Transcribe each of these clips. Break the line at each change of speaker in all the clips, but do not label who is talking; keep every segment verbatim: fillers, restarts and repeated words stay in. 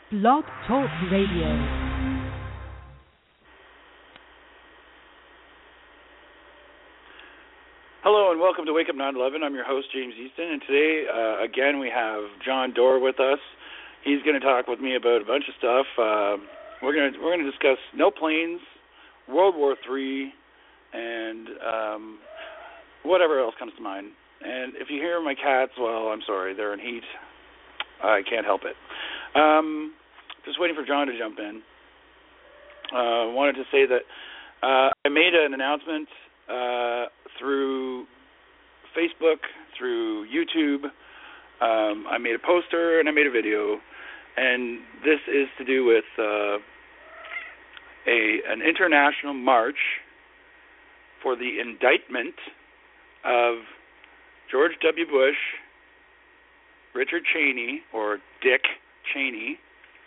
Blog Talk Radio.
Hello and welcome to Wake Up nine eleven. I'm your host, James Easton, and today, uh, again, we have John Doerr with us. He's going to talk with me about a bunch of stuff. Uh, we're going to we're going to discuss no planes, World War Three, and um, whatever else comes to mind. And if you hear my cats, well, I'm sorry, they're in heat. I can't help it. Um, just waiting for John to jump in. I uh, wanted to say that uh, I made an announcement uh, through Facebook, through YouTube. Um, I made a poster and I made a video, and this is to do with uh, a an international march for the indictment of George W. Bush, Richard Cheney, or Dick Cheney,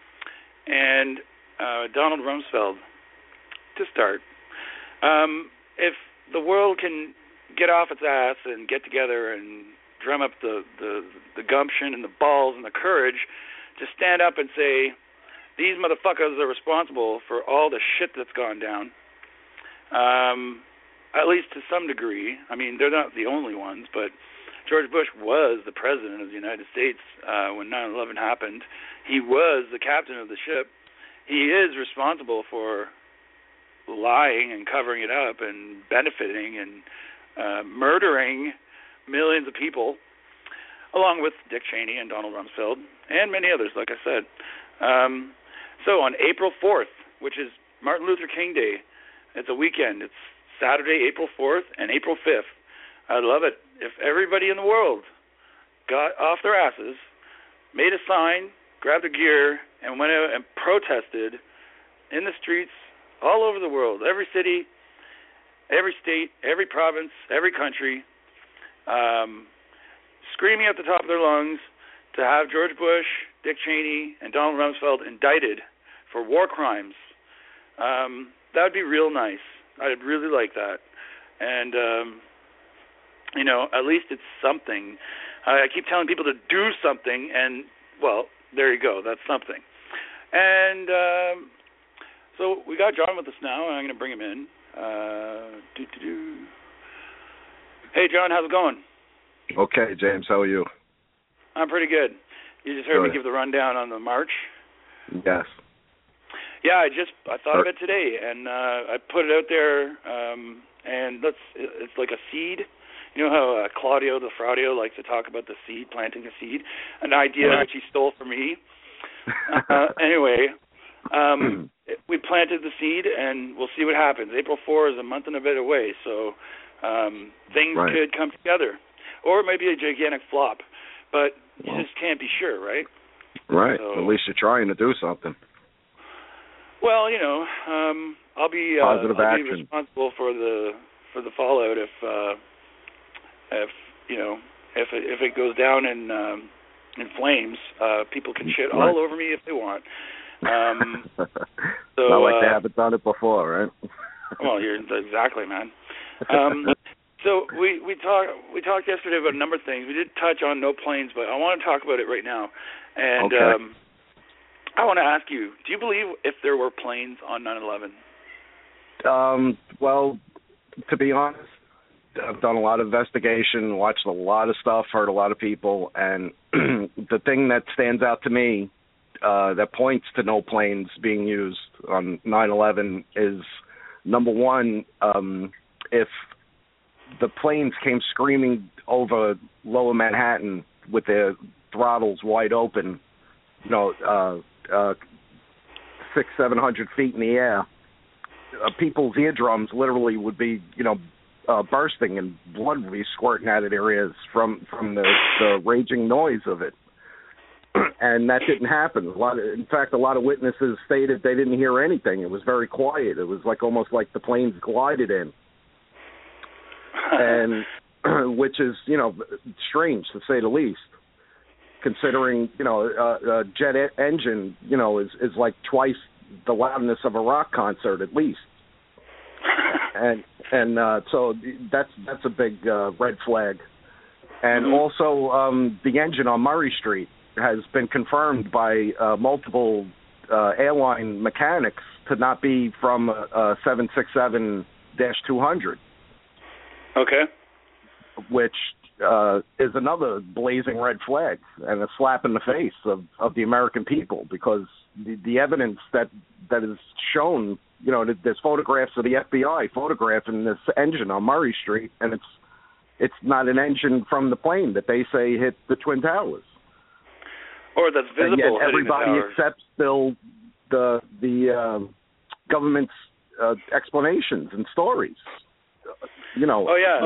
and uh, Donald Rumsfeld. To start, um, if the world can get off its ass and get together and drum up the, the, the gumption and the balls and the courage to stand up and say, these motherfuckers are responsible for all the shit that's gone down, um, at least to some degree. I mean, they're not the only ones, but George Bush was the president of the United States uh, when nine eleven happened. He was the captain of the ship. He is responsible for lying and covering it up and benefiting and uh, murdering millions of people, along with Dick Cheney and Donald Rumsfeld and many others, like I said. Um, so on April fourth, which is Martin Luther King Day, it's a weekend. It's Saturday, April fourth and April fifth. I'd love it if everybody in the world got off their asses, made a sign, grabbed a gear, and went out and protested in the streets all over the world, every city, every state, every province, every country, um, screaming at the top of their lungs to have George Bush, Dick Cheney, and Donald Rumsfeld indicted for war crimes. Um, that would be real nice. I'd really like that. And, um, you know, at least it's something. I keep telling people to do something, and, well, there you go. That's something. And um, so we got John with us now, and I'm going to bring him in. Uh, doo-doo-doo. Hey, John, how's it going?
Okay, James, how are you?
I'm pretty good. You just heard
good.
me give the rundown on the march?
Yes.
Yeah, I just I thought of it today, and uh, I put it out there, um, and let's it's like a seed. You know how uh, Claudio the Fraudio likes to talk about the seed, planting a seed, an idea
right.
which he stole from me. uh, anyway, um, we planted the seed, and we'll see what happens. April fourth is a month and a bit away, so um, things
right.
could come together. Or it might be a gigantic flop, but you well, just can't be sure, right?
Right.
So,
at least you're trying to do something.
Well, you know, um, I'll be uh,
Positive
I'll
action.
be responsible for the for the fallout if uh, if you know if it, if it goes down in um, in flames. Uh, people can shit
right.
all over me if they want. Um, so,
Not like
uh,
they haven't done it before, right?
Well, you're exactly, man. Um, so we we talked we talked yesterday about a number of things. We did touch on no planes, but I want to talk about it right now. And
okay.
um, I want to ask you: do you believe if there were planes on nine eleven?
Um. Well, to be honest, I've done a lot of investigation, watched a lot of stuff, heard a lot of people, and the thing that stands out to me uh, that points to no planes being used on nine eleven is, number one, um, if the planes came screaming over lower Manhattan with their throttles wide open, you know, uh, uh, six, seven hundred feet in the air, uh, people's eardrums literally would be, you know, uh, bursting and blood would be squirting out of their ears from, from the, the raging noise of it. And that didn't happen. A lot of, in fact, a lot of witnesses stated they didn't hear anything. It was very quiet. It was like almost like the planes glided in. And which is, you know, strange to say the least, considering, you know, uh, a jet e- engine, you know, is, is like twice the loudness of a rock concert at least. and and uh, so that's that's a big uh, red flag. And mm-hmm. also um, the engine on Murray Street, has been confirmed by uh, multiple uh, airline mechanics to not be from a, a seven sixty-seven dash two hundred.
Okay.
Which uh, is another blazing red flag and a slap in the face of, of the American people, because the, the evidence that, that is shown, you know, there's photographs of the F B I photographing this engine on Murray Street, and it's it's not an engine from the plane that they say hit the Twin Towers.
Or that's visible.
And yet everybody
the
accepts still the the uh, government's uh, explanations and stories. You know.
Oh yeah.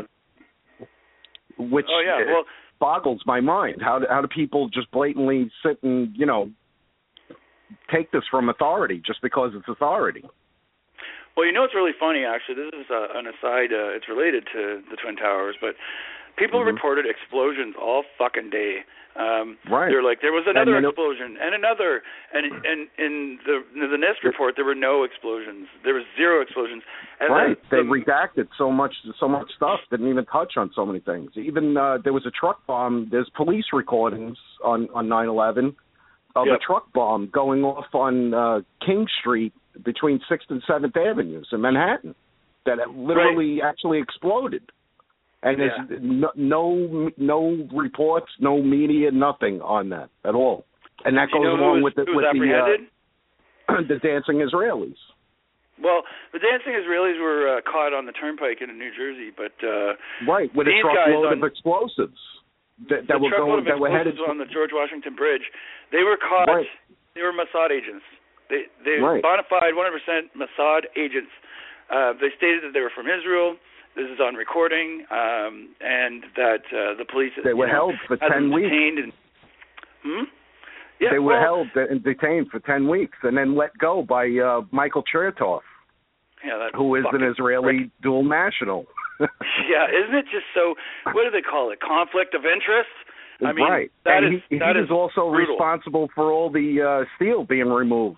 Which
oh, yeah. well,
boggles my mind. How do, how do people just blatantly sit and, you know, take this from authority just because it's authority?
Well, you know, it's really funny, actually. This is uh, an aside. Uh, it's related to the Twin Towers, but people
mm-hmm.
reported explosions all fucking day. Um,
right.
They're like, there was another
and
explosion and another. And and in the the NIST report, there were no explosions. There was zero explosions. And
right.
The,
they redacted so much so much stuff. Didn't even touch on so many things. Even uh, there was a truck bomb. There's police recordings on on nine eleven of
yep.
a truck bomb going off on uh, King Street between sixth and seventh Avenues in Manhattan that literally
right.
actually exploded. And
yeah.
there's no, no no reports, no media, nothing on that at all. And that
Do
goes
you know
along
who was,
with the
who was
with
apprehended?
the, uh, the dancing Israelis.
Well, the dancing Israelis were uh, caught on the turnpike in New Jersey, but uh,
right with a
these guys
truckload
on,
of explosives that, that
the
were going that were headed
on the George Washington Bridge. They were caught.
Right.
They were Mossad agents. They they
right.
bona fide one hundred percent Mossad agents. Uh, they stated that they were from Israel. This is on recording, um, and that uh, the police
they were
know,
held for
had
ten
them
weeks.
Detained and, hmm? Yeah,
they were
well,
held and detained for ten weeks, and then let go by uh, Michael Chertoff,
yeah, that
who is an Israeli
prick.
dual national.
Yeah, isn't it just so? What do they call it? Conflict of interest. I mean,
right.
that
and
is
he,
that
he
is
is also
brutal.
responsible for all the uh, steel being removed.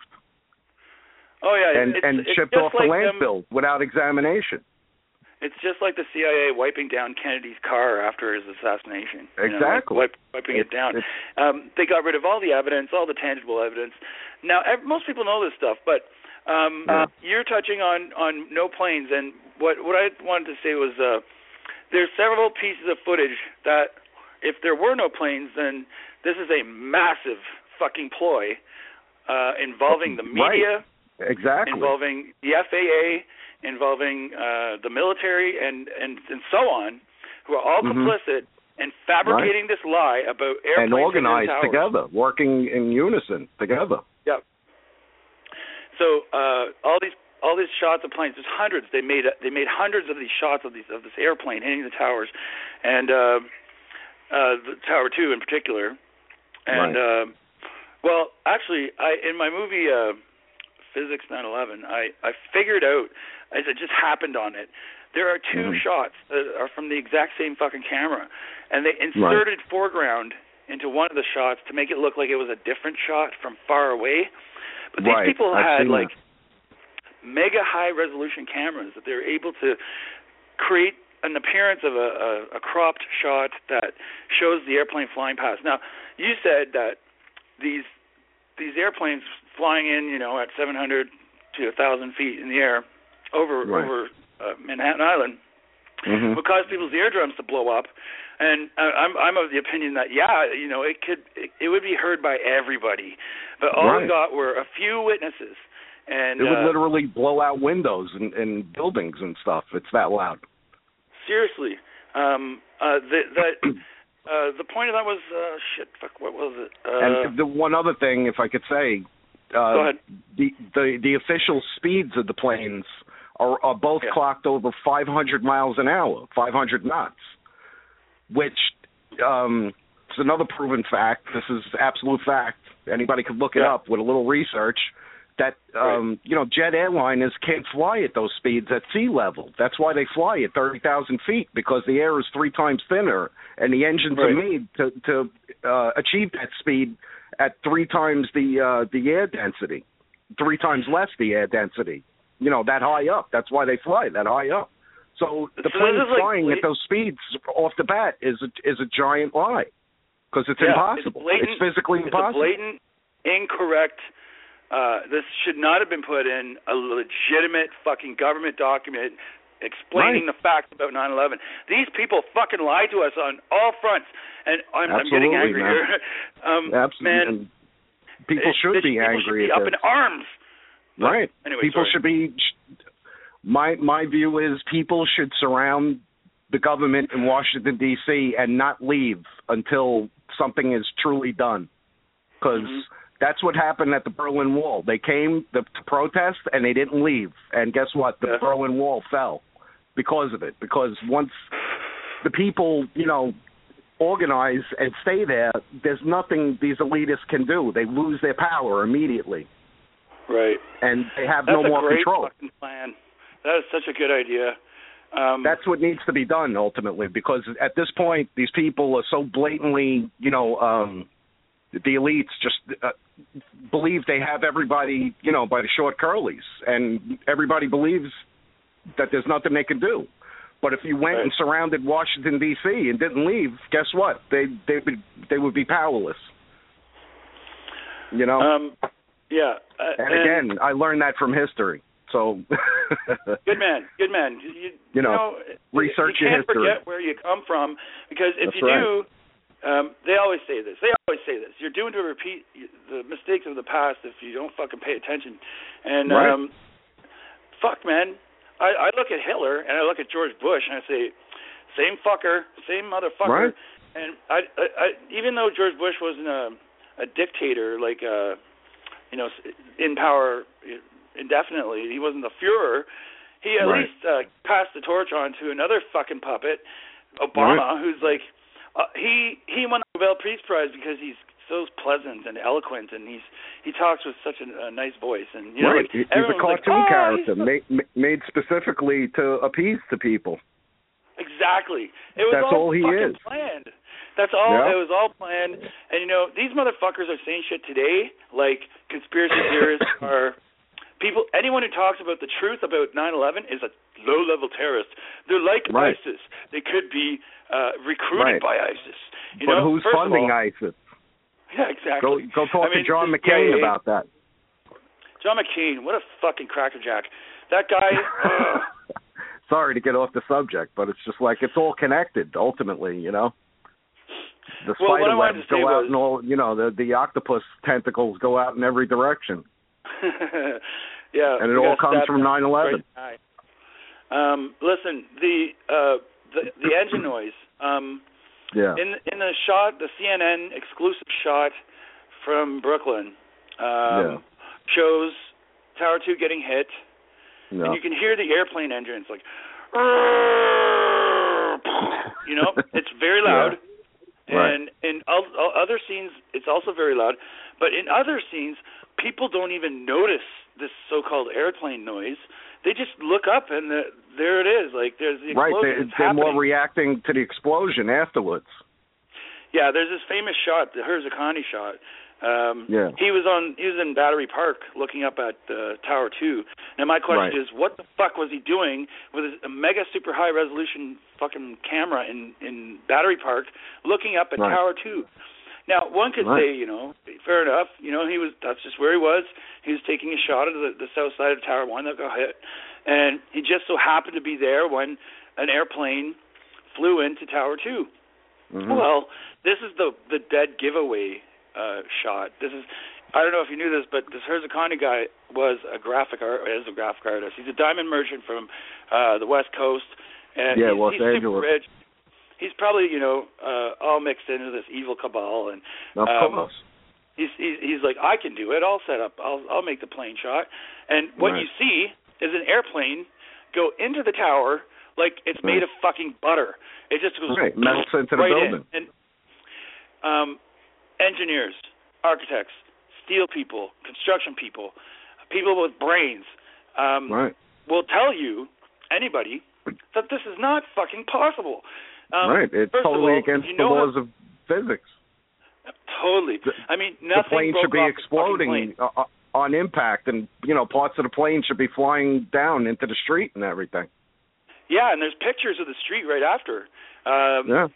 Oh yeah,
and
it's,
and
it's
shipped
just
off
like
the landfill
them,
without examination.
It's just like the C I A wiping down Kennedy's car after his assassination.
Exactly.
You know, like wipe, wiping it, it down. Um, they got rid of all the evidence, all the tangible evidence. Now, ev- most people know this stuff, but um,
yeah.
you're touching on, on no planes, and what what I wanted to say was uh, there's several pieces of footage that if there were no planes, then this is a massive fucking ploy uh, involving the media,
right. exactly,
involving the F A A, involving uh, the military and, and, and so on, who are all
mm-hmm.
complicit in fabricating
right.
this lie about airplanes
and organized
and
together, working in unison together.
Yep. So uh, all these all these shots of planes, there's hundreds. They made they made hundreds of these shots of these of this airplane hitting the towers, and uh, uh, the Tower Two in particular. And
right.
uh, well, actually, I in my movie uh, Physics nine eleven, I I figured out. As it just happened on it. There are two
mm-hmm.
shots that are from the exact same fucking camera, and they inserted
right.
foreground into one of the shots to make it look like it was a different shot from far away. But these
right.
people
I've
had
seen
like
that.
mega high resolution cameras that they were able to create an appearance of a, a, a cropped shot that shows the airplane flying past. Now, you said that these these airplanes flying in, you know, at seven hundred to one thousand feet in the air. over
right.
over uh, Manhattan Island
mm-hmm.
would cause people's eardrums to blow up, and uh, I'm I'm of the opinion that yeah, you know, it could it, it would be heard by everybody, but all
right.
we got were a few witnesses, and
it would
uh,
literally blow out windows in, in buildings and stuff. It's that loud.
Seriously, um, uh, the the uh, the point of that was uh, shit. Fuck, what was it? Uh,
and the one other thing, if I could say. Uh,
Go ahead.
The, the the official speeds of the planes are, are both
yeah.
clocked over five hundred miles an hour, five hundred knots, which um, is another proven fact. This is absolute fact. Anybody could look it
yeah.
up with a little research. That um,
right.
you know, jet airliners can't fly at those speeds at sea level. That's why they fly at thirty thousand feet, because the air is three times thinner, and the engines
right.
are made to to uh, achieve that speed at three times the uh, the air density, three times less the air density. You know, that high up. That's why they fly that high up. So the
so
plane
like,
flying
like,
at those speeds off the bat is a, is a giant lie. because it's
yeah,
impossible.
It's, blatant,
it's physically
it's
impossible.
It's a blatant, incorrect. Uh, this should not have been put in a legitimate fucking government document explaining
right.
the facts about nine eleven. These people fucking lied to us on all fronts, and I'm, I'm getting angry
man.
here. um,
Absolutely.
Man,
and people
it,
should
it,
be
people
angry
should be
at
up
this.
in arms. But
right.
Anyway,
people
sorry.
should be. My my view is people should surround the government in Washington D C and not leave until something is truly done, because. Mm-hmm. That's what happened at the Berlin Wall. They came to, to protest, and they didn't leave. And guess what? The yeah. Berlin Wall fell because of it. Because once the people, you know, organize and stay there, there's nothing these elitists can do. They lose their power immediately.
Right.
And they have
That's
no more
a great
control.
Fucking plan. That is such a good idea. Um,
That's what needs to be done ultimately, because at this point, these people are so blatantly, you know, um, the elites just uh, believe they have everybody, you know, by the short curlies, and everybody believes that there's nothing they can do. But if you went
right.
and surrounded Washington D C and didn't leave, guess what? They they would they would be powerless. You know.
Um, yeah. Uh,
and,
and
again, I learned that from history. So.
Good man. Good man. You, you,
you know,
know,
research
you
your
can't
history.
forget where you come from, because if
That's
you
right.
do. Um, they always say this. They always say this. You're doomed to repeat the mistakes of the past if you don't fucking pay attention. And
right.
um, fuck, man. I, I look at Hitler and I look at George Bush and I say, same fucker, same motherfucker.
Right.
And I, I, I, even though George Bush wasn't a, a dictator, like uh, you know, in power indefinitely, he wasn't the Fuhrer. He at
right.
least uh, passed the torch on to another fucking puppet, Obama,
right.
who's like. Uh, he he won the Nobel Peace Prize because he's so pleasant and eloquent, and he's he talks with such a, a nice voice, and you know,
right.
like,
he's a cartoon
like, oh,
character
so...
made made specifically to appease the people.
Exactly, it was
That's
all,
all he
fucking
is.
planned. That's all.
Yeah.
It was all planned, and you know, these motherfuckers are saying shit today, like conspiracy theorists are. People, anyone who talks about the truth about nine eleven is a low-level terrorist. They're like
right.
ISIS. They could be uh, recruited
right.
by ISIS. You
but
know,
who's
First
funding
all,
ISIS?
Yeah, exactly.
Go, go talk
I mean,
to John
the
McCain
C I A,
about that.
John McCain, what a fucking crackerjack. That guy. uh,
Sorry to get off the subject, but it's just like it's all connected ultimately, you know. The
well,
spider
webs
go
was,
out and all, you know, the the octopus tentacles go out in every direction.
Yeah,
and it all comes from nine eleven.
Um, listen, the uh, the the engine noise. Um,
yeah.
In in the shot, the C N N exclusive shot from Brooklyn um,
yeah.
shows Tower Two getting hit,
yeah.
and you can hear the airplane engines like, you know, it's very loud.
Yeah. Right.
And in other scenes, it's also very loud. But in other scenes, people don't even notice this so-called airplane noise. They just look up, and the, there it is. Like, there's the explosion.
Right, they,
it's
they're
happening.
more reacting to the explosion afterwards.
Yeah, there's this famous shot, the Herzakani shot. Um,
yeah.
He was on. He was in Battery Park, looking up at uh, Tower Two. Now my question
right.
is, what the fuck was he doing with a mega super high resolution fucking camera in in Battery Park, looking up at
right.
Tower Two? Now one could
right.
say, you know, fair enough. You know, he was. That's just where he was. He was taking a shot of the, the south side of Tower One that got hit, and he just so happened to be there when an airplane flew into Tower Two.
Mm-hmm.
Well, this is the the dead giveaway. Uh, shot. This is, I don't know if you knew this, but this Herzakani guy was a graphic art, is a graphic artist. He's a diamond merchant from uh, the West Coast, and
yeah,
he's,
Los
he's
Angeles.
super rich. He's probably, you know, uh, all mixed into this evil cabal, and
of
um,
course.
He's, he's he's like, I can do it. I'll set up. I'll I'll make the plane shot. And what
right.
you see is an airplane go into the tower like it's
right.
made of fucking butter. It just goes
right. melts into the
right
building.
In. And um. engineers, architects, steel people, construction people, people with brains um,
right.
will tell you, anybody, that this is not fucking possible. Um,
right. It's totally
all,
against
you
the
know
laws
how,
of physics.
Totally.
The,
I mean, nothing
the plane
broke
should be
off
exploding
the
uh, on impact, and, you know, parts of the plane should be flying down into the street and everything.
Yeah, and there's pictures of the street right after. Um,
yeah.
There's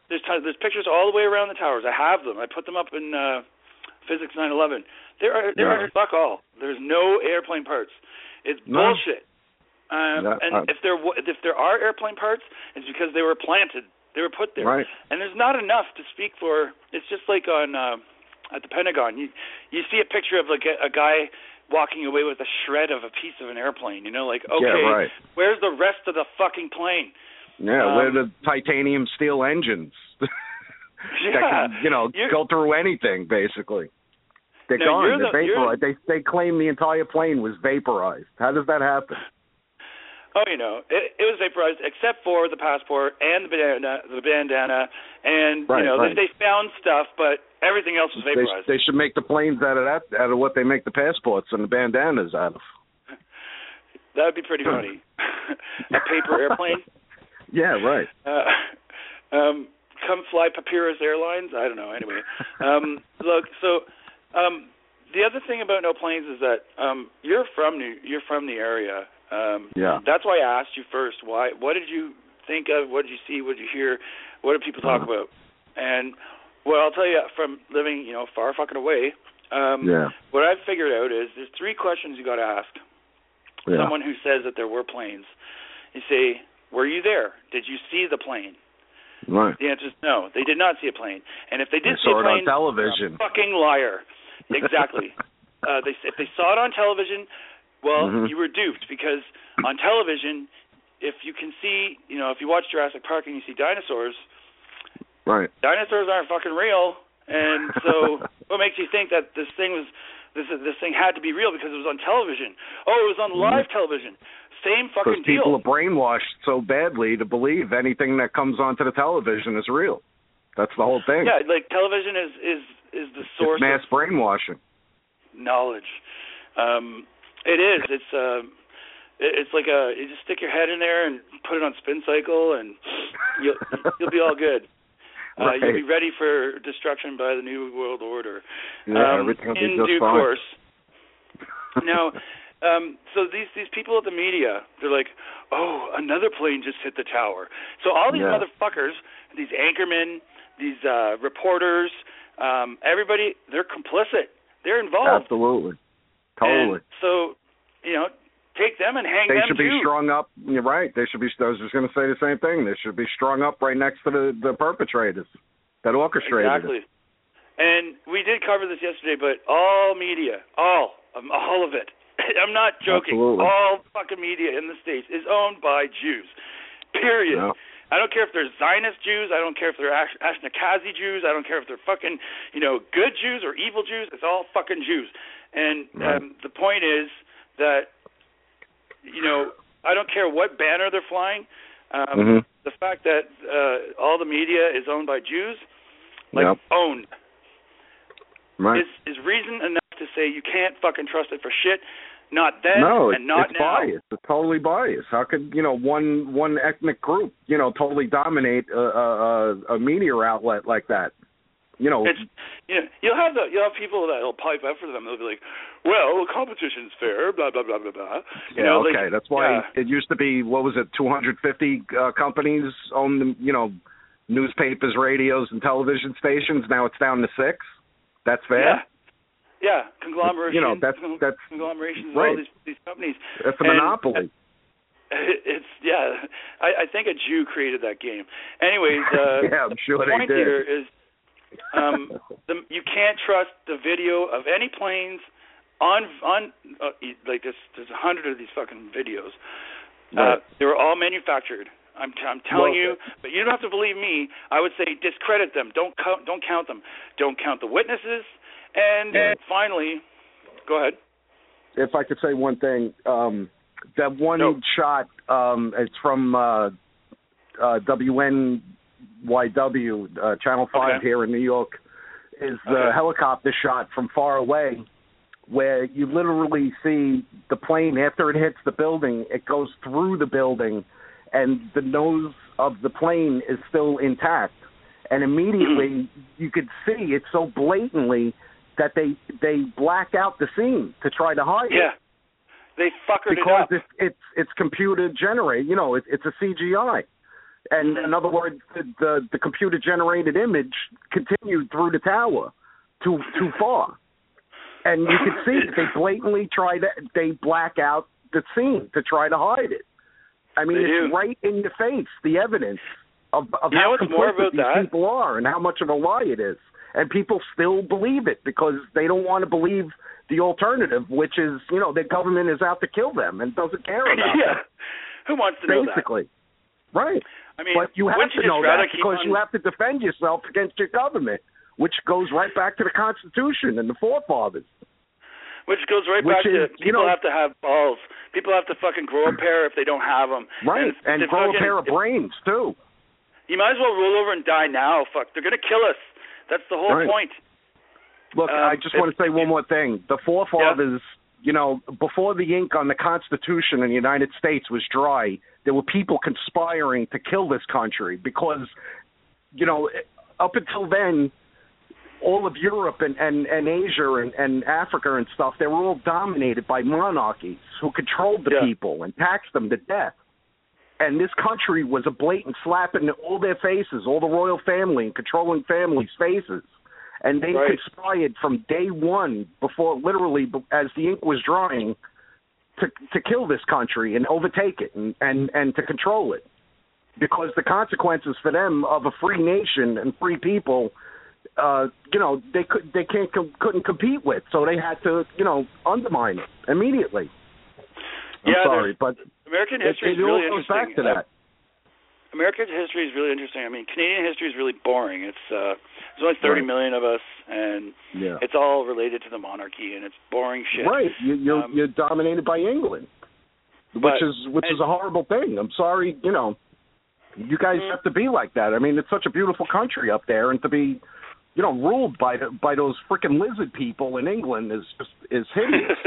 there's tons, there's pictures all the way around the towers. I have them. I put them up in uh, Physics nine eleven. There are there yeah. are fuck all. There's no airplane parts. It's
no.
bullshit. Um,
yeah,
and
uh,
if there if there are airplane parts, it's because they were planted. They were put there.
Right.
And there's not enough to speak for. It's just like on uh, at the Pentagon. You you see a picture of like a, a guy walking away with a shred of a piece of an airplane. You know, like okay,
yeah, right.
where's the rest of the fucking plane?
Yeah,
um,
where are the titanium steel engines that
yeah,
can, you know, go through anything basically. They're
no,
gone.
The,
They're vaporized. They they claim the entire plane was vaporized. How does that happen?
Oh, you know, it, it was vaporized except for the passport and the bandana, the bandana, and
right,
you know
right.
they, they found stuff, but everything else was vaporized.
They, they should make the planes out of that, out of what they make the passports and the bandanas out of.
That would be pretty funny. A paper airplane.
Yeah, right.
Uh, um, come fly Papyrus Airlines. I don't know. Anyway, um, look. So um, the other thing about no planes is that um, you're from New, you're from the area. Um,
yeah.
That's why I asked you first. Why? What did you think of? What did you see? What did you hear? What did people talk uh-huh. about? And well, I'll tell you from living, you know, far fucking away. Um,
yeah.
What I've figured out is there's three questions you got to ask
yeah.
someone who says that there were planes. You say, "Were you there? Did you see the plane?"
Right.
The answer is no. They did not see a plane. And if they did
they
see
saw
a plane,
it on television.
they're a fucking liar. Exactly. uh, they if they saw it on television. Well,
mm-hmm.
you were duped because on television, if you can see, you know, if you watch Jurassic Park and you see dinosaurs,
right?
Dinosaurs aren't fucking real, and so what makes you think that this thing was, this this thing had to be real because it was on television? Oh, it was on live mm-hmm. television. Same fucking
deal. Because people
deal.
are brainwashed so badly to believe anything that comes onto the television is real. That's the whole thing.
Yeah, like television is is is the source
it's mass
of
brainwashing.
Knowledge. Um, It is. It's uh, it's like a you just stick your head in there and put it on spin cycle, and you'll you'll be all good. Uh,
right.
You'll be ready for destruction by the New World Order.
Yeah,
um,
everything will
in
be just
due
fine.
course. Now, um, so these these people at the media, they're like, oh, another plane just hit the tower. So all these
yeah.
motherfuckers, these anchormen, these uh, reporters, um, everybody, they're complicit. They're involved.
Absolutely. Totally.
And so, you know, take them and hang
they
them
should be
too.
strung up. You're right. They should be. I was just going to say the same thing. They should be strung up right next to the, the perpetrators that orchestrated
exactly.
it.
And we did cover this yesterday, but all media, all, um, all of it. I'm not joking.
Absolutely.
All fucking media in the States is owned by Jews. Period.
No.
I don't care if they're Zionist Jews. I don't care if they're Ash- Ashkenazi Jews. I don't care if they're fucking, you know, good Jews or evil Jews. It's all fucking Jews. And
right.
um, the point is that, you know, I don't care what banner they're flying. Um,
mm-hmm.
The fact that uh, all the media is owned by Jews, like
yep.
owned,
right.
is, is reason enough to say you can't fucking trust it for shit. Not then
no,
and not
it's
now.
biased. It's totally biased. How could, you know, one one ethnic group, you know, totally dominate a, a, a media outlet like that? You know,
it's you know you'll have the you'll have people that'll pipe up for them. They'll be like, "Well, competition's fair." Blah blah blah blah blah. You
yeah,
know,
okay.
like,
That's why
yeah.
it used to be. What was it? two hundred fifty uh, companies own the, you know, newspapers, radios, and television stations. Now it's down to six. That's fair.
Yeah. Yeah, conglomeration.
You know, that's that's
conglomerations
right.
of all these these companies.
That's a
and
monopoly.
It's yeah. I, I think a Jew created that game. Anyways, uh,
yeah, I'm sure
the
they
point
did.
here is, um, the, you can't trust the video of any planes on on uh, like this. There's a hundred of these fucking videos.
Right.
Uh, they were all manufactured. I'm, t- I'm telling
well,
you, but you don't have to believe me. I would say discredit them. Don't count. Don't count them. Don't count the witnesses. And
yeah.
finally, go ahead.
If I could say one thing, um, that one
no.
shot, um, it's from uh, uh, W N Y W, uh, Channel five
okay.
here in New York, is the
okay.
helicopter shot from far away, where you literally see the plane, after it hits the building, it goes through the building, and the nose of the plane is still intact. And immediately you could see it so blatantly that they they black out the scene to try to hide
yeah.
it.
They fuckered
because
it up.
It's, it's it's computer generated. You know, it, it's a C G I. And
Mm-hmm.
in other words, the, the, the computer-generated image continued through the tower too too far. And you can see that they blatantly try to, they black out the scene to try to hide it. I mean,
They
it's
do.
right in your face, the evidence of, of
You know
how
what's more
complicit
about
these
that?
people are and how much of a lie it is. And people still believe it because they don't want to believe the alternative, which is, you know, the government is out to kill them and doesn't care about
yeah.
them.
Who wants to know that?
Basically. Right.
I mean,
But you have
wouldn't
to
you just
know
rather
that
keep
because
on-
you have to defend yourself against your government, which goes right back to the Constitution and the forefathers.
Which goes right
Which
back to
is,
people
you know-
have to have balls. People have to fucking grow a pair if they don't have them.
Right. And,
if
grow
fucking,
a pair of
if-
brains, too.
You might as well roll over and die now. Fuck, they're gonna kill us. That's the whole
Right.
point.
Look,
Um,
I just
if-
want to say one more thing. The forefathers, you know, before the ink on the Constitution in the United States was dry, there were people conspiring to kill this country because, you know, up until then, all of Europe and, and, and Asia and, and Africa and stuff, they were all dominated by monarchies who controlled the
Yeah.
people and taxed them to death. And this country was a blatant slap in all their faces, all the royal family and controlling families' faces. And they
Right.
conspired from day one, before literally as the ink was drying, to to kill this country and overtake it and, and, and to control it. Because the consequences for them of a free nation and free people, uh, you know, they could they can't com- couldn't compete with, so they had to, you know, undermine it immediately. I'm
Yeah,
sorry,
there's-
but
American
it,
history
it
is
all
really
goes
interesting.
back to that.
American history is really interesting. I mean, Canadian history is really boring. It's uh, there's only thirty
Right.
million of us, and
Yeah.
it's all related to the monarchy, and it's boring shit.
Right, you, you're
Um,
you're dominated by England,
but-
which is which
and-
is a horrible thing. I'm sorry, you know, you guys
Mhm.
have to be like that. I mean, it's such a beautiful country up there, and to be, you know, ruled by the, by those freaking lizard people in England is just is hideous.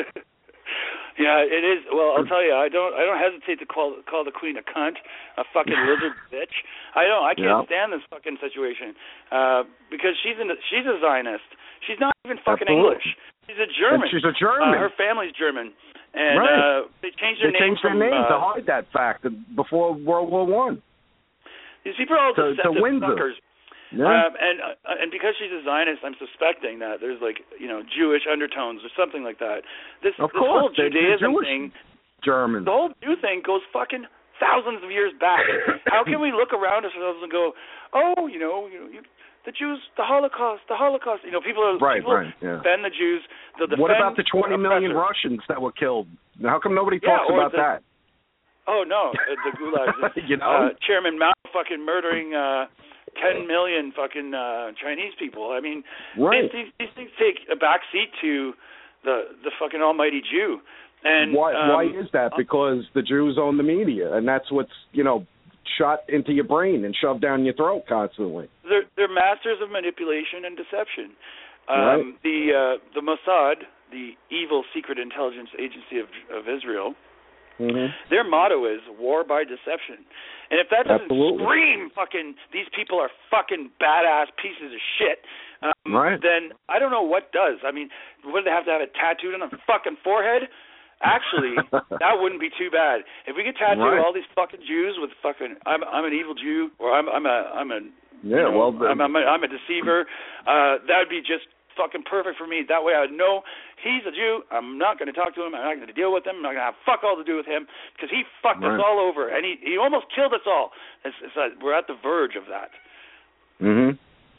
Yeah, it is. Well, I'll tell you, I don't, I don't hesitate to call call the queen a cunt, a fucking lizard bitch. I don't. I can't
Yeah.
stand this fucking situation uh, because she's an, she's a Zionist. She's not even fucking
Absolutely.
English. She's a German.
And she's a German.
Uh, her family's German, and
Right.
uh, they changed their
They
name
changed their
from,
name
uh,
to hide that fact before World War One.
These people are all
to- to
deceptive
Windsor.
fuckers.
Yeah.
Um, and uh, and because she's a Zionist, I'm suspecting that there's like you know Jewish undertones or something like that. This
Of
this
course,
whole
they're- they're
Judaism
Jewish
thing,
Germans.
the whole Jew thing goes fucking thousands of years back. How can we look around ourselves and go, oh, you know, you know, you, the Jews, the Holocaust, the Holocaust. You know, people are
Right,
people
right, yeah.
defend the Jews. They'll defend
What about the twenty million
oppressors.
Russians that were killed? How come nobody
Yeah,
talks
or
about
the-
that?
Oh no, uh, the gulags.
You know?
uh, Chairman Mao fucking murdering uh, ten million fucking uh, Chinese people. I mean,
Right.
these, these these things take a back seat to the the fucking almighty Jew. And
why
um,
why is that? Because the Jews own the media, and that's what's, you know, shot into your brain and shoved down your throat constantly.
they're they're masters of manipulation and deception. Um,
Right.
The uh, the Mossad, the evil secret intelligence agency of of Israel.
Mm-hmm.
Their motto is war by deception. And if that doesn't
Absolutely.
scream fucking these people are fucking badass pieces of shit, um,
Right.
then I don't know what does. I mean, would they have to have it tattooed on their fucking forehead? Actually, that wouldn't be too bad. If we could tattoo
Right.
all these fucking Jews with fucking I'm I'm an evil Jew or I'm I'm a I'm a
Yeah,
you know,
well, the-
I'm, I'm, a, I'm a deceiver. Uh, that would be just fucking perfect for me. That way I would know he's a Jew. I'm not going to talk to him. I'm not going to deal with him. I'm not going to have fuck all to do with him because he fucked us
Right.
all over, and he, he almost killed us all. It's, it's, uh, we're at the verge of that.
Mm-hmm.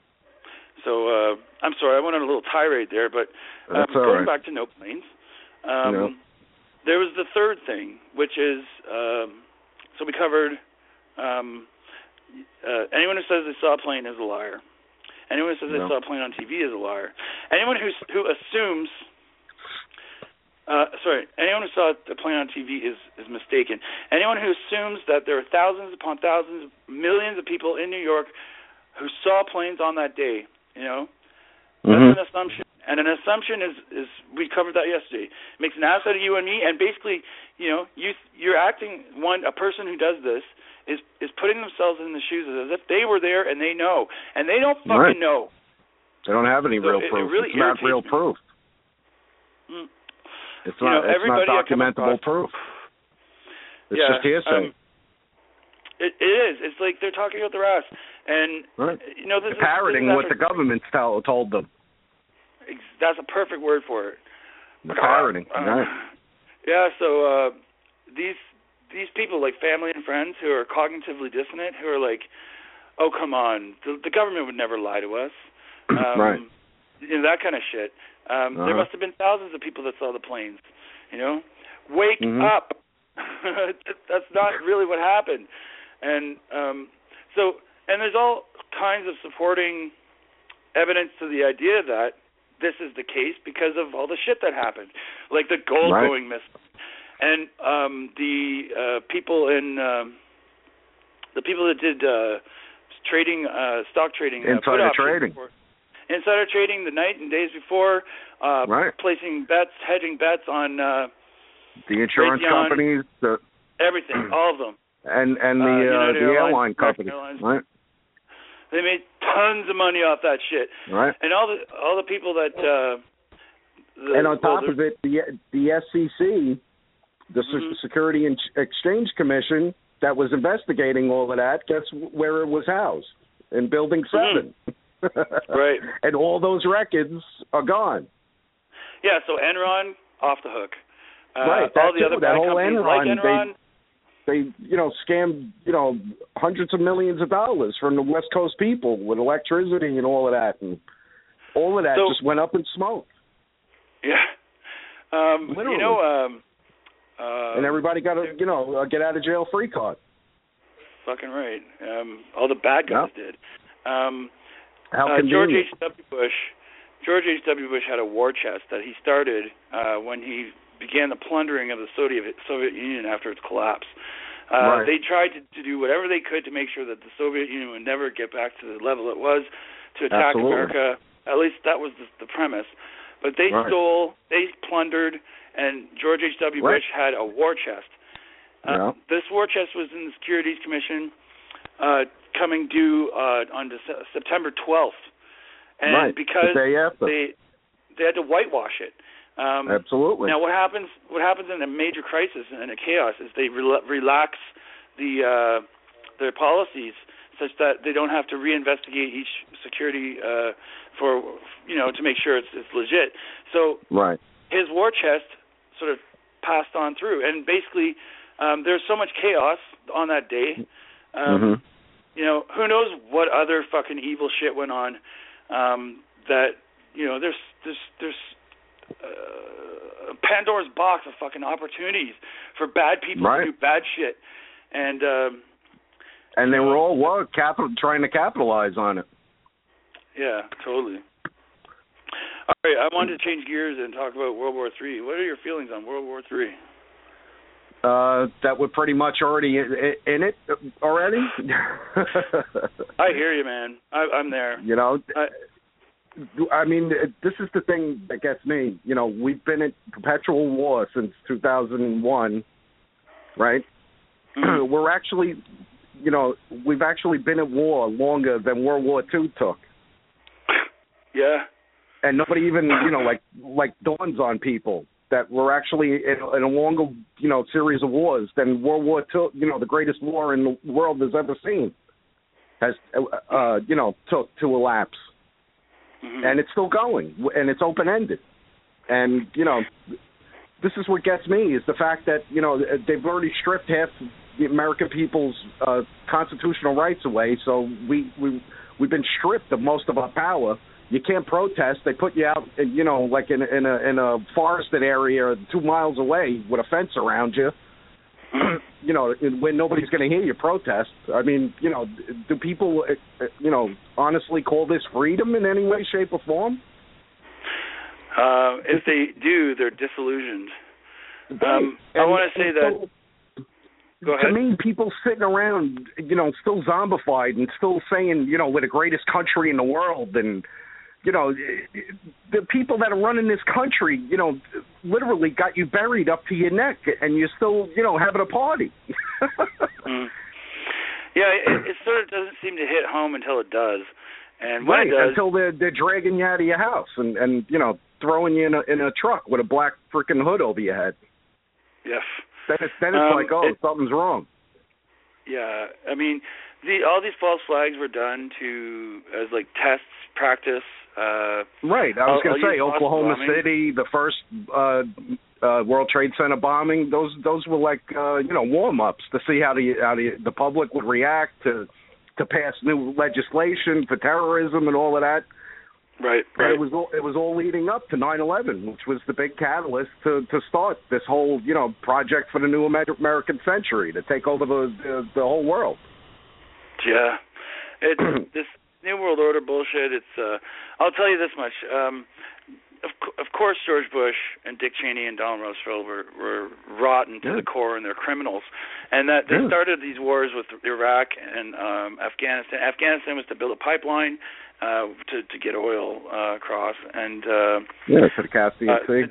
So uh, I'm sorry, I went on a little tirade there, but um,
That's all
going
right.
back to no planes, um,
Yeah.
there was the third thing, which is um, so we covered um, uh, anyone who says they saw a plane is a liar. Anyone who says
No.
they saw a plane on T V is a liar. Anyone who who assumes, uh, sorry, anyone who saw a plane on T V is is mistaken. Anyone who assumes that there are thousands upon thousands, millions of people in New York who saw planes on that day, you know, that's
Mhm.
an assumption. And an assumption is, is we covered that yesterday. It makes an ass out of you and me, and basically, you know, you you're acting one a person who does this is is putting themselves in the shoes as if they were there and they know, and they don't fucking
Right.
know.
They don't have any
So
real
it- it
proof.
really
it's not
irritates
real
me.
proof.
Mm.
It's
You
not.
know,
it's not
everybody I come
documentable
across-
proof. It's
yeah,
just hearsay.
um, It, it is. It's like they're talking out their ass, and
right.
you know this
they're
is
parroting
this is
what the government tell, told them.
That's a perfect word for it.
The parroting.
Uh,
right.
Yeah. So uh, these these people, like family and friends, who are cognitively dissonant, who are like, "Oh, come on, the, the government would never lie to us." Um,
right.
You know, that kind of shit. Um,
uh-huh.
There must have been thousands of people that saw the planes. You know, wake
mm-hmm.
up. That's not really what happened. And um, so, and there's all kinds of supporting evidence to the idea that this is the case because of all the shit that happened, like the gold
right.
going missing, and um, the uh, people in um, the people that did uh, trading, uh, stock trading, uh,
insider trading,
before, insider trading the night and days before, uh,
right.
placing bets, hedging bets on uh,
the insurance
Raytheon,
companies, the
everything, all of them,
and and the
uh,
uh, the
Airlines,
airline companies,
Airlines.
right?
They made tons of money off that shit,
right?
And all the all the people that uh, the,
and on top
well,
of it, the the S E C, the
mm-hmm.
Security and Exchange Commission that was investigating all of that, guess where it was housed? In Building Seven.
Mm-hmm. Right.
And all those records are gone.
Yeah. So Enron off the hook. Uh,
right.
All the
too.
other
that
bad
whole
companies
Enron,
like Enron.
They, they, you know, scammed, you know, hundreds of millions of dollars from the West Coast people with electricity and all of that, and all of that
so,
just went up in smoke.
Yeah. Um,
Literally.
You know. Um, uh,
and everybody got a, you know, a get out of jail free card.
Fucking right. Um, all the bad guys
yep.
did. Um,
How
uh,
convenient.
George H W. Bush. George H W. Bush had a war chest that he started uh, when he began the plundering of the Soviet Soviet Union after its collapse. Uh,
right.
They tried to, to do whatever they could to make sure that the Soviet Union would never get back to the level it was to attack
Absolutely.
America. At least that was the, the premise. But they
right.
stole, they plundered, and George H W.
Right.
Bush had a war chest. Uh,
yeah.
This war chest was in the Securities Commission uh, coming due uh, on Dece- September twelfth. And
right.
because
the day after.
they they had to whitewash it. Um,
Absolutely.
Now, what happens? What happens in a major crisis and a chaos is they rel- relax the uh, their policies such that they don't have to reinvestigate each security uh, for you know to make sure it's, it's legit. So
right.
his war chest sort of passed on through, and basically um, there's so much chaos on that day. Um,
mm-hmm.
You know, who knows what other fucking evil shit went on um, that you know there's there's there's. Uh, Pandora's box of fucking opportunities for bad people
right.
to do bad shit, and um,
and they were all well, capital trying to capitalize on it.
Yeah, totally. All right, I wanted to change gears and talk about World War Three. What are your feelings on World War Three?
Uh, that we're pretty much already in, in it already.
I hear you, man. I, I'm there.
You know.
I,
I mean, this is the thing that gets me. You know, we've been in perpetual war since two thousand one, right? Mm-hmm. We're actually, you know, we've actually been at war longer than World War Two took.
Yeah.
And nobody even, you know, like like dawns on people that we're actually in, in a longer, you know, series of wars than World War Two. You know, the greatest war in the world has ever seen has, uh, you know, took to elapse. Mm-hmm. And it's still going, and it's open-ended. And, you know, this is what gets me, is the fact that, you know, they've already stripped half the American people's uh, constitutional rights away, so we, we, we've been stripped of most of our power. You can't protest. They put you out, you know, like in, in, a, in a forested area two miles away with a fence around you, you know, when nobody's going to hear you protest. I mean, you know, do people, you know, honestly call this freedom in any way, shape, or form?
Uh, if they do, they're disillusioned. Um, I want to say that.
So,
go ahead.
To me, people sitting around, you know, still zombified and still saying, you know, we're the greatest country in the world, and you know, the people that are running this country, you know, literally got you buried up to your neck, and you're still, you know, having a party.
mm. Yeah, it, it sort of doesn't seem to hit home until it does, and when
right,
it does,
until they're they're dragging you out of your house and, and you know, throwing you in a in a truck with a black freaking hood over your head.
Yes.
Then it's then it's
um,
like, oh,
it,
something's wrong.
Yeah, I mean, the all these false flags were done to as like tests, practice. Uh,
right. I was going to say Oklahoma
bombing.
City, the first uh, uh, World Trade Center bombing. Those those were like uh, you know warm ups to see how the how the, the public would react to to pass new legislation for terrorism and all of that.
Right, right.
And it was all, it was all leading up to nine eleven, which was the big catalyst to, to start this whole, you know, project for the new American century, to take over the the, the whole world.
Yeah. It's this New World Order bullshit. It's uh, I'll tell you this much. Um, of, of course, George Bush and Dick Cheney and Donald Rumsfeld were, were rotten to
yeah.
the core, and they're criminals. And that they
yeah.
started these wars with Iraq and um, Afghanistan. Afghanistan was to build a pipeline uh, to to get oil uh, across, and uh,
yeah, to the Caspian
uh,
Sea.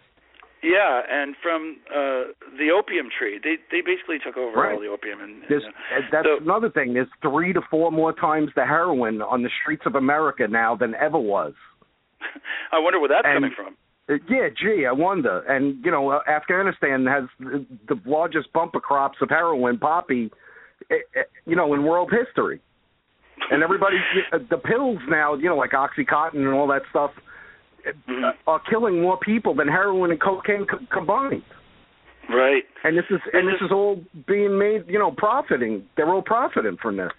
Yeah, and from uh, the opium trade, they they basically took over
right.
all the opium. And,
and uh, that's so, another thing. There's three to four more times the heroin on the streets of America now than ever was.
I wonder where that's
and,
coming from.
Uh, yeah, gee, I wonder. And you know, uh, Afghanistan has the, the largest bumper crops of heroin, poppy, uh, uh, you know, in world history. And everybody, uh, the pills now, you know, like OxyContin and all that stuff.
Mm-hmm.
are killing more people than heroin and cocaine co- combined.
Right.
And this is and this is all being made, you know, profiting. They're all profiting from this.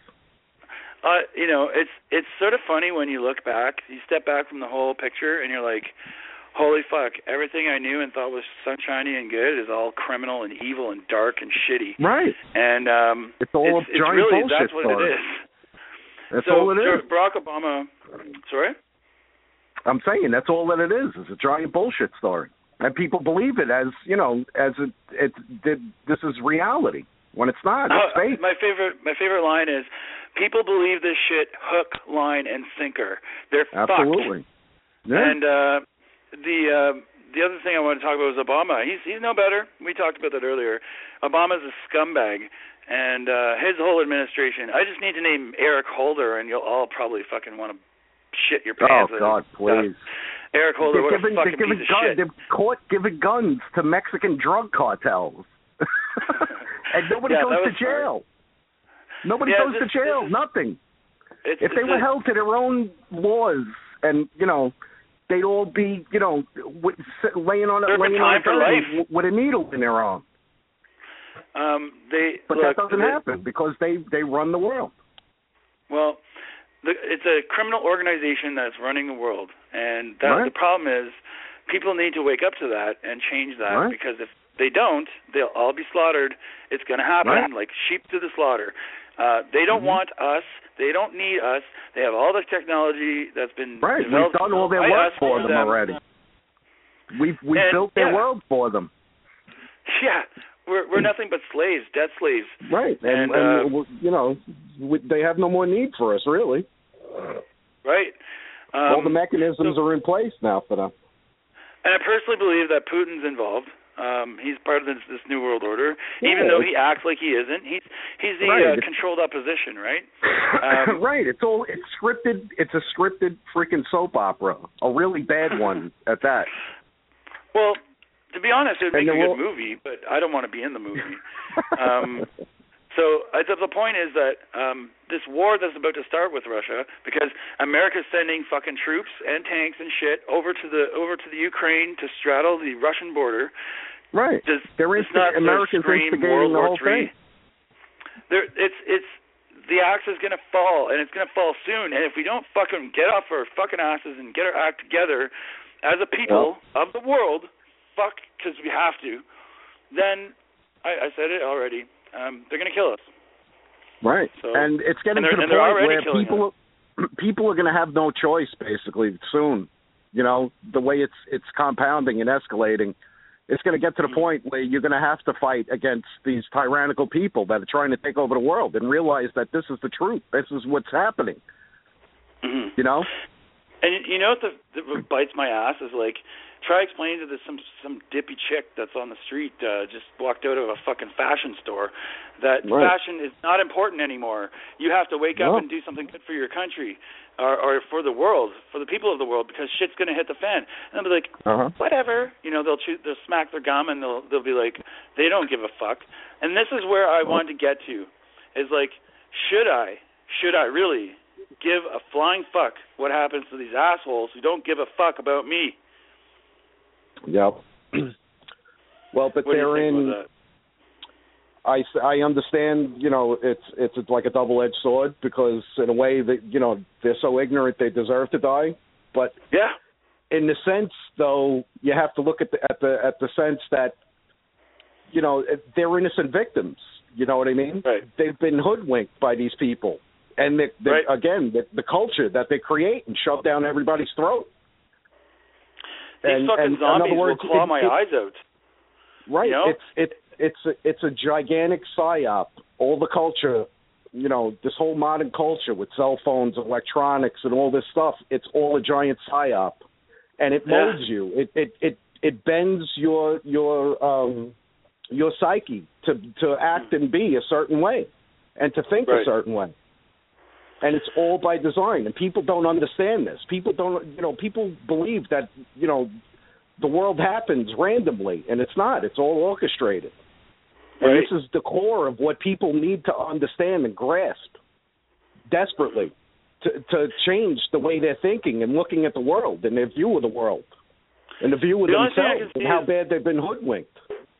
Uh, you know, it's it's sort of funny when you look back. You step back from the whole picture, and you're like, "Holy fuck! Everything I knew and thought was sunshiny and good is all criminal and evil and dark and shitty."
Right.
And um,
it's all
it's,
a giant
it's really
bullshit
that's what
story.
it is.
That's
so,
all it is.
Barack Obama. Sorry.
I'm saying that's all that it is. It's a giant bullshit story, and people believe it as you know, as it, it, it this is reality when it's not. It's
uh,
fake.
My favorite, my favorite line is, "People believe this shit hook, line, and sinker. They're
absolutely."
Fucked. Yeah. And uh, the uh, the other thing I want to talk about was Obama. He's he's no better. We talked about that earlier. Obama's a scumbag, and uh, his whole administration. I just need to name Eric Holder, and you'll all probably fucking want to shit your pants.
Oh God, please!
Uh, Eric Holder, what
giving,
a fucking
giving
piece
gun,
of shit.
They're caught giving guns to Mexican drug cartels, and nobody
yeah,
goes to jail.
Smart.
Nobody
yeah,
goes
this,
to jail.
Is,
Nothing.
It's,
if they
it's
were
a,
held to their own laws, and you know, they'd all be, you know, with, laying on a laying on a gun with a needle in their arm.
Um, they,
but
look,
that doesn't
they,
happen because they they run the world.
Well. The, it's a criminal organization that's running the world, and that,
right.
the problem is people need to wake up to that and change that,
right.
because if they don't, they'll all be slaughtered. It's going to happen
right.
like sheep to the slaughter. Uh, they don't
mm-hmm.
want us. They don't need us. They have all the technology that's been
right.
developed.
We've done all their work for them, them already. We've we've
and,
built their
yeah.
world for them.
Yeah. We're we're nothing but slaves, debt slaves.
Right, and, and,
and uh,
you know, we, they have no more need for us, really.
Right. Um,
All the mechanisms so, are in place now for them.
And I personally believe that Putin's involved. Um, he's part of this, this New World Order,
yeah,
even though he acts like he isn't. He's he's the
right.
uh, controlled opposition, right? Um,
right. It's all it's scripted. It's a scripted freaking soap opera, a really bad one at that.
Well. To be honest, it would make a good
will...
movie, but I don't want to be in the movie. um, so I, the point is that um, this war that's about to start with Russia, because America's sending fucking troops and tanks and shit over to the over to the Ukraine to straddle the Russian border.
Right.
Does,
They're
it's not
Americans instigating
World
the
War
whole
Three.
thing.
There, it's it's the axe is going to fall, and it's going to fall soon. And if we don't fucking get off our fucking asses and get our act together as a people
well,
of the world. Fuck, because we have to, then, I, I said it already, um, they're going to kill us.
Right.
So,
and it's getting
and
to the
and
point where people
us.
people are going to have no choice, basically, soon. You know, the way it's it's compounding and escalating, it's going to get to the mm-hmm. point where you're going to have to fight against these tyrannical people that are trying to take over the world and realize that this is the truth. This is what's happening.
Mm-hmm.
You know?
And you know what, the, the, what bites my ass is like, try explaining to this some some dippy chick that's on the street, uh, just walked out of a fucking fashion store, that
right.
fashion is not important anymore. You have to wake
no.
up and do something good for your country, or, or for the world, for the people of the world, because shit's gonna hit the fan. And they'll be like,
uh-huh.
whatever, you know, they'll chew, they'll smack their gum and they'll they'll be like, they don't give a fuck. And this is where I want to get to. is like, should I, should I really give a flying fuck what happens to these assholes who don't give a fuck about me?
Yep. Well, but
what
they're
do you think
in.
about that?
I, I understand, you know, it's it's like a double-edged sword because in a way that, you know, they're so ignorant they deserve to die. But
yeah,
in the sense, though, you have to look at the at the at the sense that, you know, they're innocent victims. You know what I mean?
Right.
They've been hoodwinked by these people, and they, they,
right.
again, the, the culture that they create and shove down everybody's throat.
These
and,
fucking
and,
zombies
in other words,
will claw
it,
my
it,
eyes out.
Right.
You know?
It's it it's a, it's a gigantic psyop. All the culture, you know, this whole modern culture with cell phones, electronics, and all this stuff. It's all a giant psyop, and it molds
yeah.
you. It it it it bends your your um your psyche to to act and be a certain way, and to think
right.
a certain way. And it's all by design. And people don't understand this. People don't, you know, people believe that, you know, the world happens randomly, and it's not. It's all orchestrated.
Right.
And this is the core of what people need to understand and grasp desperately to, to change the way they're thinking and looking at the world and their view of the world and the view of
the
themselves and how bad they've been hoodwinked.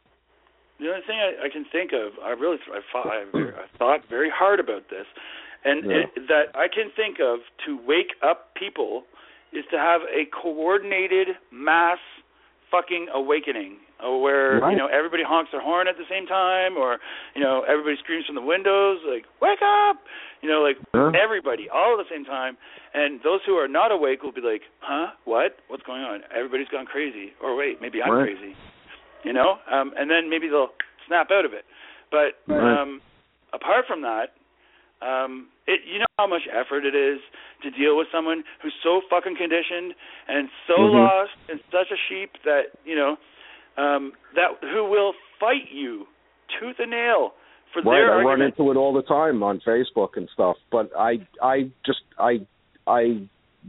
The only thing I, I can think of, I really I thought, I, I thought very hard about this, and
yeah.
it, that I can think of to wake up people is to have a coordinated mass fucking awakening, where
right.
you know everybody honks their horn at the same time, or you know everybody screams from the windows like "wake up," you know, like
huh?
everybody all at the same time, and those who are not awake will be like, "Huh? What? What's going on? Everybody's gone crazy." Or wait, maybe I'm
right.
crazy, you know, um, and then maybe they'll snap out of it. But
right.
um, apart from that, um, it, you know how much effort it is to deal with someone who's so fucking conditioned and so
mm-hmm.
lost and such a sheep that, you know, um, that who will fight you tooth and nail for
right,
their
I
argument.
run into it all the time on Facebook and stuff, but I I just I I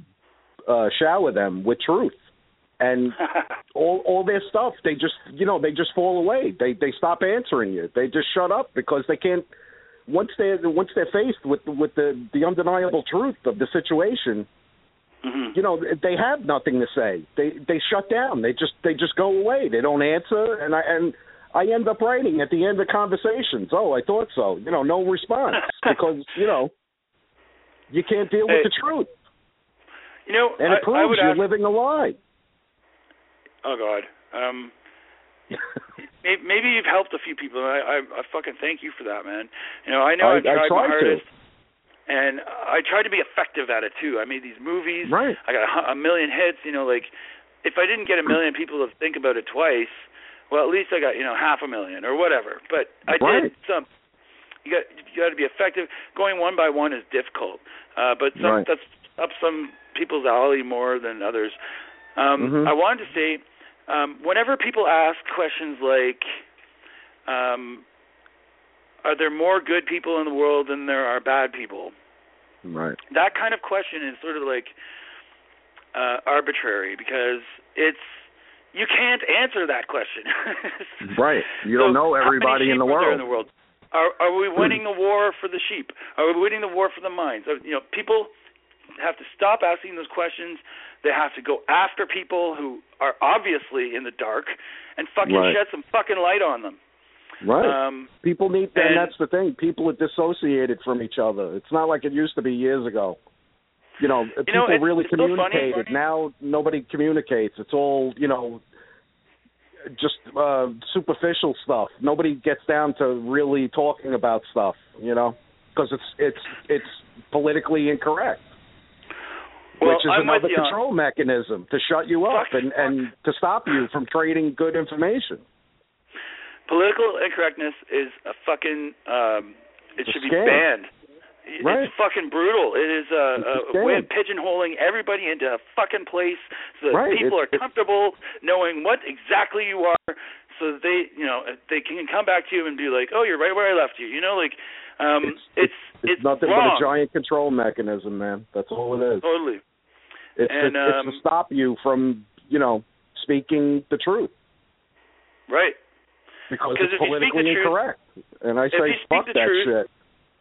uh, shower them with truth. And all all their stuff, they just you know they just fall away. They they stop answering you. They just shut up because they can't. Once they once they're faced with with the, the undeniable truth of the situation,
mm-hmm.
you know they have nothing to say. They they shut down. They just they just go away. They don't answer. And I and I end up writing at the end of conversations. Oh, I thought so. You know, no response because you know you can't deal
hey,
with the truth.
You know,
and it
I,
proves
I would
you're
ask,
living a lie.
Oh God. Um, maybe you've helped a few people. I, I I fucking thank you for that, man. You know, I know
I,
I've tried
I tried
my hardest,
to.
and I tried to be effective at it too. I made these movies.
Right.
I got a, a million hits. You know, like if I didn't get a million people to think about it twice, well, at least I got you know half a million or whatever. But I
right.
did some. You got you got to be effective. Going one by one is difficult, uh, but some,
right.
that's up some people's alley more than others. Um,
mm-hmm.
I wanted to say. Um, whenever people ask questions like, um, are there more good people in the world than there are bad people?
Right.
That kind of question is sort of like uh, arbitrary because it's you can't answer that question.
Right. You don't
so
know everybody
in
the world.
in the world. Are, are we winning the war for the sheep? Are we winning the war for the minds? You know, people have to stop asking those questions. They have to go after people who are obviously in the dark and fucking
right.
shed some fucking light on them.
Right.
Um,
people need,
and,
and that's the thing. People are dissociated from each other. It's not like it used to be years ago. You know,
you
people
know, it's,
really
it's
communicated.
So
now nobody communicates. It's all, you know, just uh, superficial stuff. Nobody gets down to really talking about stuff, you know, because it's it's it's politically incorrect.
Well,
Which is
I'm
another
with you
control
on.
mechanism to shut you up
fuck,
and,
fuck.
and to stop you from trading good information.
Political incorrectness is a fucking, um, it
it's
should
a
be
scam.
banned.
Right.
It's fucking brutal. It is a, a, a way of pigeonholing everybody into a fucking place so that
right.
people
it,
are comfortable it, knowing what exactly you are so that they, you know, they can come back to you and be like, oh, you're right where I left you. You know, like, um,
it's,
it's,
it's,
it's
nothing
wrong.
but a giant control mechanism, man. That's all it is.
Totally.
It's,
and,
to,
um,
it's to stop you from, you know, speaking the truth.
Right.
Because
it's
it's politically
truth,
incorrect. And I say, fuck
that
truth,
shit.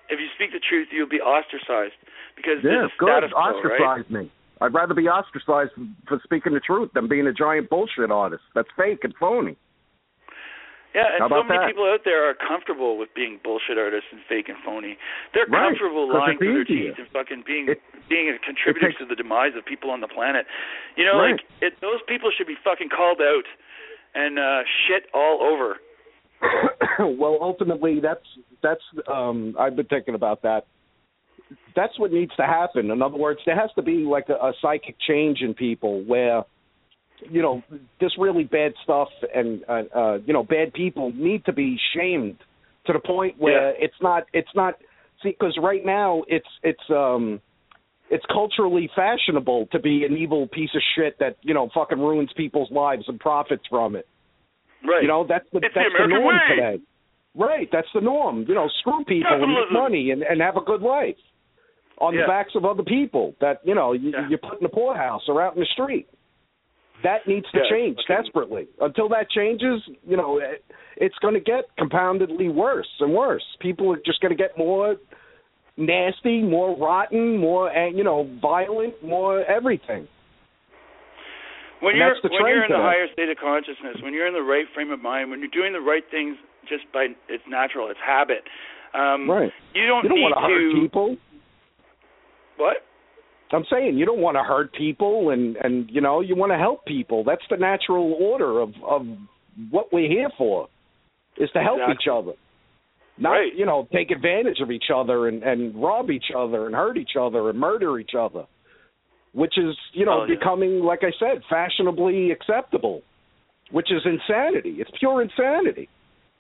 if you speak the truth, you'll be ostracized because
yeah,
there's a
good.
status quo,
Ostracize
right?
me. I'd rather be ostracized for speaking the truth than being a giant bullshit artist. That's fake and phony.
Yeah, and
How
so
about
many
that?
people out there are comfortable with being bullshit artists and fake and phony. They're
Right,
comfortable
'cause
lying
it's
through their
easier.
teeth and fucking being
It-
being a contributor
takes-
to the demise of people on the planet. You know,
Right.
like it, those people should be fucking called out and uh, shit all over.
Well, ultimately, that's that's. Um, I've been thinking about that. That's what needs to happen. In other words, there has to be like a, a psychic change in people where, you know, this really bad stuff and uh, uh, you know, bad people need to be shamed to the point where
Yeah.
it's not. It's not. See, because right now it's it's um. It's culturally fashionable to be an evil piece of shit that, you know, fucking ruins people's lives and profits from it.
Right.
You know, that's the
It's
that's
the
the,
American
norm
way.
today. Right, that's the norm. You know, screw people and make
Capitalism.
money and, and have a good life on
Yeah.
the backs of other people that, you know, you,
Yeah.
you put in the poorhouse or out in the street. That needs to
Yeah,
change
fucking-
desperately. Until that changes, you know, it, it's going to get compoundedly worse and worse. People are just going to get more nasty, more rotten, more, uh, you know, violent, more everything.
When
And
you're
that's the
when you're in
trend
the
today.
higher state of consciousness, when you're in the right frame of mind, when you're doing the right things just by it's natural, it's habit. Um,
Right.
You don't,
You don't
need
want to hurt
to.
people.
What?
I'm saying you don't want to hurt people, and, and you know, you want to help people. That's the natural order of, of what we're here for, is to help
Exactly.
each other. Not,
Right.
you know, take advantage of each other and, and rob each other and hurt each other and murder each other, which is, you know,
Oh, yeah.
becoming, like I said, fashionably acceptable, which is insanity. It's pure insanity.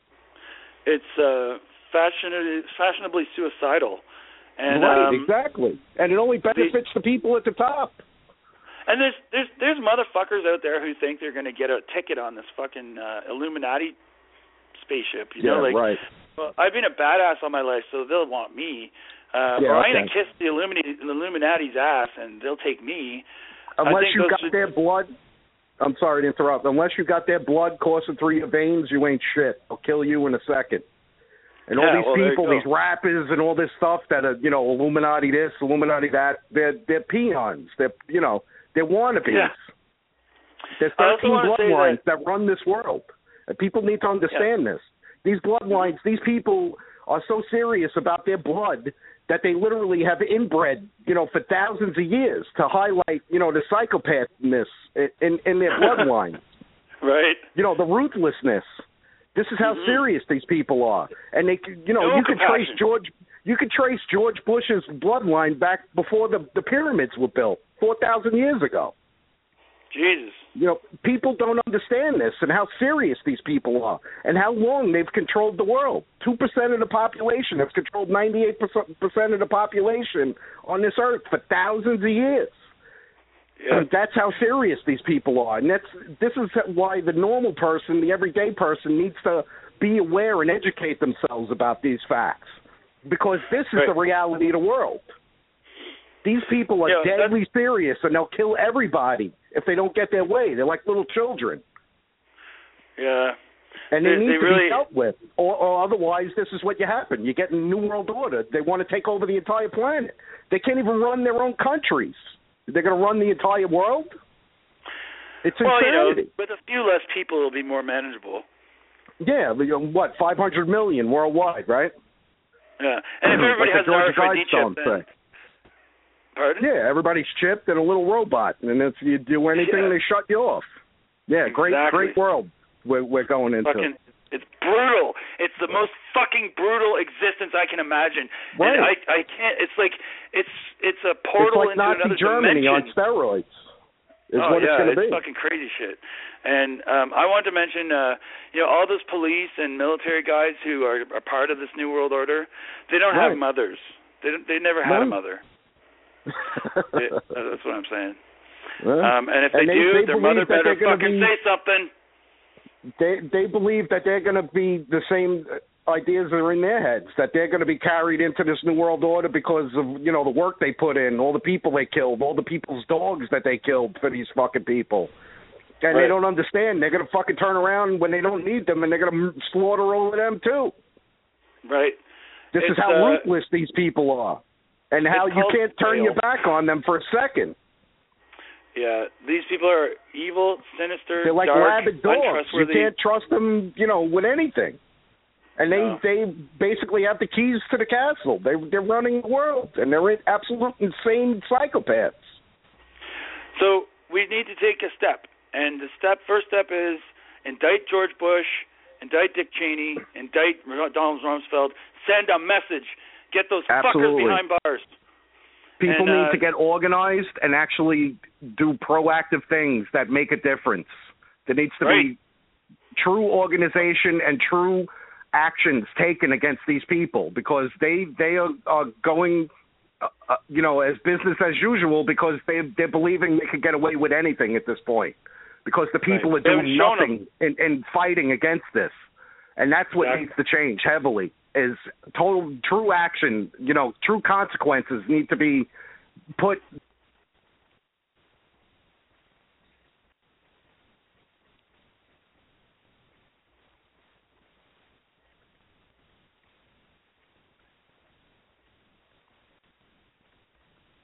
It's uh, fashionably, fashionably suicidal. And,
right,
um,
exactly. And it only benefits the people at the top.
And there's there's there's motherfuckers out there who think they're going to get a ticket on this fucking uh, Illuminati spaceship. You know,
Yeah,
like,
right.
well, I've been a badass all my life, so they'll want me. Uh,
Yeah,
or I'm
okay.
gonna kiss the Illuminati, the Illuminati's ass, and they'll take me. I
Unless
think
you
those
got
should-
their blood, I'm sorry to interrupt. Unless you got their blood coursing through your veins, you ain't shit. I'll kill you in a second. And all
Yeah,
these
well, there you
people,
go.
these rappers, and all this stuff that are, you know, Illuminati this, Illuminati that. They're they're peons. They're you know they're wannabes.
Yeah.
There's
I also
thirteen
wanna say
bloodlines that, run this world, and people need to understand this. These bloodlines, these people are so serious about their blood that they literally have inbred, you know, for thousands of years to highlight, you know, the psychopathness in, in their bloodline.
Right.
You know, the ruthlessness. This is how
Mhm.
serious these people are. And they, you know,
No
you could trace
compassion.
George, you could trace George Bush's bloodline back before the, the pyramids were built, four thousand years ago.
Jesus.
You know, people don't understand this and how serious these people are and how long they've controlled the world. two percent of the population have controlled ninety-eight percent of the population on this earth for thousands of years.
Yeah.
And that's how serious these people are. And that's this is why the normal person, the everyday person, needs to be aware and educate themselves about these facts. Because this is
Right.
the reality of the world. These people are
Yeah, that's-
deadly serious, and they'll kill everybody if they don't get their way. They're like little children.
Yeah.
And they,
They-
need
they
to
really-
be dealt with. Or, or otherwise, this is what you happen. You get a New World Order. They want to take over the entire planet. They can't even run their own countries. They're going to run the entire world? It's
Well, you know,
insanity.
with a few less people, it'll be more manageable.
Yeah, you know, what, five hundred million worldwide, right?
Yeah. And if everybody
Like
has
the
an
Georgia
R F I D
Guidestones
chip, then...
thing.
Pardon?
Yeah, everybody's chipped and a little robot, and if you do anything,
Yeah.
they shut you off. Yeah, great,
Exactly.
great world we're, we're going into.
Fucking, it's brutal. It's the most fucking brutal existence I can imagine.
Right.
And I, I can't. It's like it's it's a
It's
portal
like
into
Nazi
another
Germany
dimension.
on steroids. Is
oh
what
yeah,
it's going to be.
fucking crazy shit. And um, I want to mention, uh, you know, all those police and military guys who are, are part of this New World Order. They don't
Right.
have mothers. They don't, they never had
No.
a mother. They, that's what I'm saying.
Well,
Um, and if they,
and they-
do,
they
their
believe
mother
that
better
they're gonna
fucking
be-
say something.
they they believe that they're going to be the same ideas that are in their heads, that they're going to be carried into this New World Order because of, you know, the work they put in, all the people they killed, all the people's dogs that they killed for these fucking people. And
Right.
they don't understand. They're going to fucking turn around when they don't need them, and they're going to slaughter all of them, too.
Right.
This
it's,
is how
uh,
ruthless these people are, and how you can't turn your back on them for a second.
Yeah, these people are evil, sinister,
They're like
dark,
rabid dogs. You
untrustworthy.
can't trust them, you know, with anything. And they,
No.
they basically have the keys to the castle. They, they're running the world, and they're absolute insane psychopaths.
So we need to take a step, and the step first step is indict George Bush, indict Dick Cheney, indict Donald Rumsfeld, send a message, get those
Absolutely.
fuckers behind bars.
People
and, uh,
need to get organized and actually do proactive things that make a difference. There needs to
right.
be true organization and true actions taken against these people, because they they are, are going, uh, uh, you know, as business as usual, because they they're believing they can get away with anything at this point, because the people
right.
are doing nothing in, in fighting against this, and that's what
exactly.
needs to change heavily. Is total true action, you know, true consequences need to be put